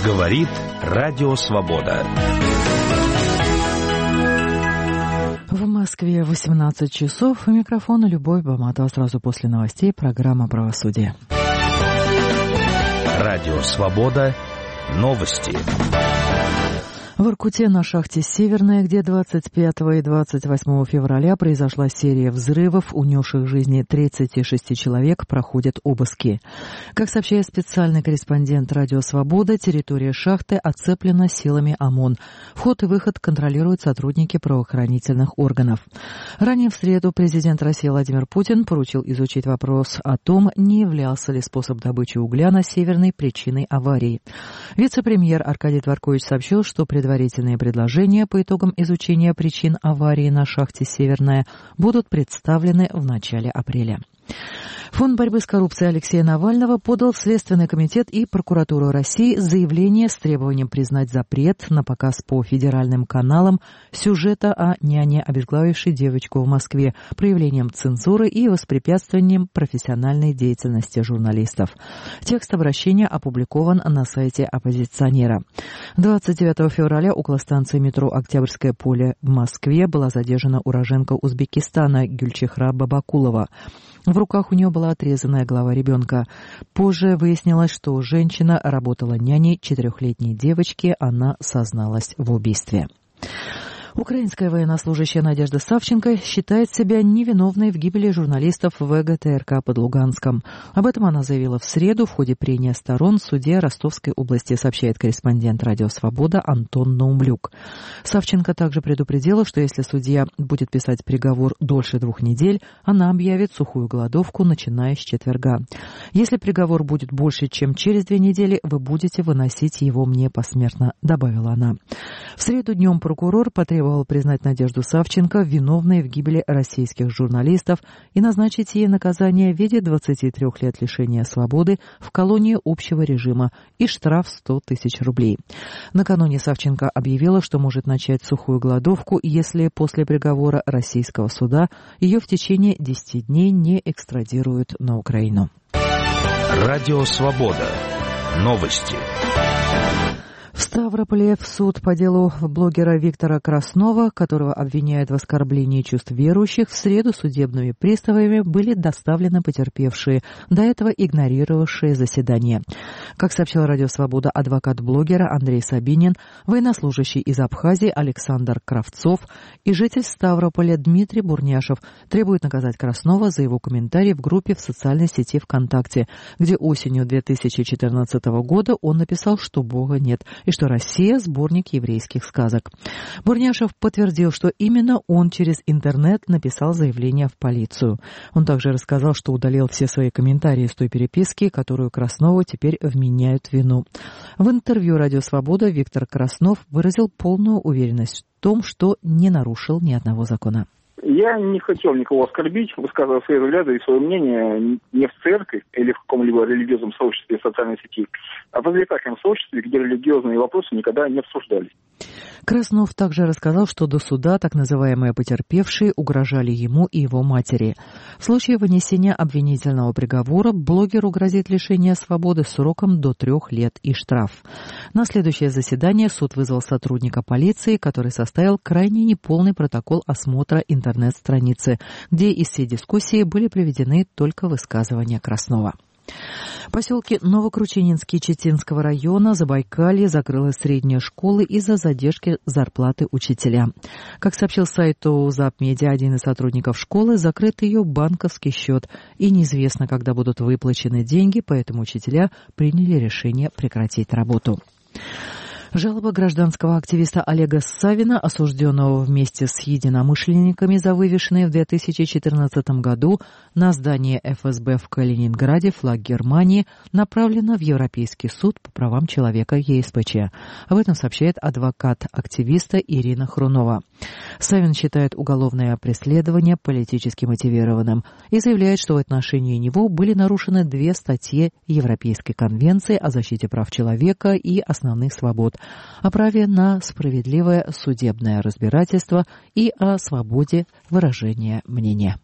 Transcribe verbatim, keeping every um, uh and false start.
Говорит Радио Свобода. В Москве восемнадцать часов. У микрофона Любовь Баматова. Сразу после новостей программа «Правосудие». Радио Свобода. Новости. В Воркуте на шахте «Северная», где двадцать пятого и двадцать восьмого февраля произошла серия взрывов, унесших жизни тридцати шести человек, проходят обыски. Как сообщает специальный корреспондент «Радио Свобода», территория шахты оцеплена силами ОМОН. Вход и выход контролируют сотрудники правоохранительных органов. Ранее в среду президент России Владимир Путин поручил изучить вопрос о том, не являлся ли способ добычи угля на «Северной» причиной аварии. Вице-премьер Аркадий Дворкович сообщил, что предварительные предложения по итогам изучения причин аварии на шахте «Северная» будут представлены в начале апреля. Фонд борьбы с коррупцией Алексея Навального подал в Следственный комитет и прокуратуру России заявление с требованием признать запрет на показ по федеральным каналам сюжета о няне, обезглавившей девочку в Москве, проявлением цензуры и воспрепятствованием профессиональной деятельности журналистов. Текст обращения опубликован на сайте оппозиционера. двадцать девятого февраля около станции метро «Октябрьское поле» в Москве была задержана уроженка Узбекистана Гюльчихра Бабакулова. В руках у нее была отрезанная голова ребенка. Позже выяснилось, что женщина работала няней четырехлетней девочки, она созналась в убийстве. Украинская военнослужащая Надежда Савченко считает себя невиновной в гибели журналистов ВГТРК под Луганском. Об этом она заявила в среду в ходе прения сторон в суде Ростовской области, сообщает корреспондент «Радио Свобода» Антон Наумлюк. Савченко также предупредила, что если судья будет писать приговор дольше двух недель, она объявит сухую голодовку, начиная с четверга. Если приговор будет больше, чем через две недели, вы будете выносить его мне посмертно, добавила она. В среду днем прокурор потребовал признать Надежду Савченко виновной в гибели российских журналистов и назначить ей наказание в виде двадцати трёх лет лишения свободы в колонии общего режима и штраф сто тысяч рублей. Накануне Савченко объявила, что может начать сухую голодовку, если после приговора российского суда ее в течение десяти дней не экстрадируют на Украину. Радио Свобода. Новости. В Ставрополе в суд по делу блогера Виктора Краснова, которого обвиняют в оскорблении чувств верующих, в среду судебными приставами были доставлены потерпевшие, до этого игнорировавшие заседание. Как сообщил Радио Свобода адвокат блогера Андрей Сабинин, военнослужащий из Абхазии Александр Кравцов и житель Ставрополя Дмитрий Бурняшев требуют наказать Краснова за его комментарий в группе в социальной сети ВКонтакте, где осенью две тысячи четырнадцатого года он написал, что Бога нет, и что Россия – сборник еврейских сказок. Бурняшев подтвердил, что именно он через интернет написал заявление в полицию. Он также рассказал, что удалил все свои комментарии с той переписки, которую Краснову теперь вменяют вину. В интервью «Радио Свобода» Виктор Краснов выразил полную уверенность в том, что не нарушил ни одного закона. Я не хотел никого оскорбить, высказывая свои взгляды и свое мнение не в церкви или в каком-либо религиозном сообществе социальной сети, а в развлекательном сообществе, где религиозные вопросы никогда не обсуждались. Краснов также рассказал, что до суда так называемые потерпевшие угрожали ему и его матери. В случае вынесения обвинительного приговора блогеру грозит лишение свободы сроком до трех лет и штраф. На следующее заседание суд вызвал сотрудника полиции, который составил крайне неполный протокол осмотра интернет-страницы, где из всей дискуссии были приведены только высказывания Краснова. В поселке Новокручининский Читинского района Забайкалье закрылась средняя школа из-за задержки зарплаты учителя. Как сообщил сайту Запмедиа, один из сотрудников школы, закрыт ее банковский счет, и неизвестно, когда будут выплачены деньги, поэтому учителя приняли решение прекратить работу. Жалоба гражданского активиста Олега Савина, осужденного вместе с единомышленниками за вывешенный в две тысячи четырнадцатом году на здание эф эс бэ в Калининграде флаг Германии, направлена в Европейский суд по правам человека е эс пэ че. Об этом сообщает адвокат активиста Ирина Хрунова. Савин считает уголовное преследование политически мотивированным и заявляет, что в отношении него были нарушены две статьи Европейской конвенции о защите прав человека и основных свобод, о праве на справедливое судебное разбирательство и о свободе выражения мнения.